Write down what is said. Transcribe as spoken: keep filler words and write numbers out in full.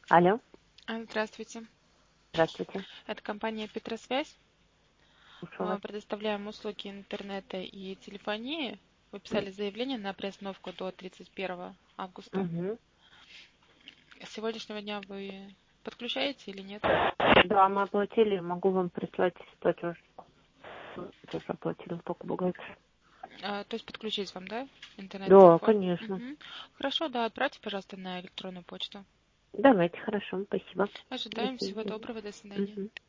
Алло, А, Здравствуйте. здравствуйте. Это компания Петросвязь. Слушаю А, вас. Предоставляем услуги интернета и телефонии. Вы писали заявление на приостановку до тридцать первого августа. Угу. С сегодняшнего дня вы подключаете или нет? Да, мы оплатили, могу вам прислать платеж. Тоже оплатили, только бухгалтер. А, то есть подключить вам, да, Да, интернет-телефон? конечно. Мгм. Хорошо, да, отправьте, пожалуйста, на электронную почту. Давайте, хорошо, спасибо. До Ожидаем. Всего свидания. доброго. До свидания. Мгм.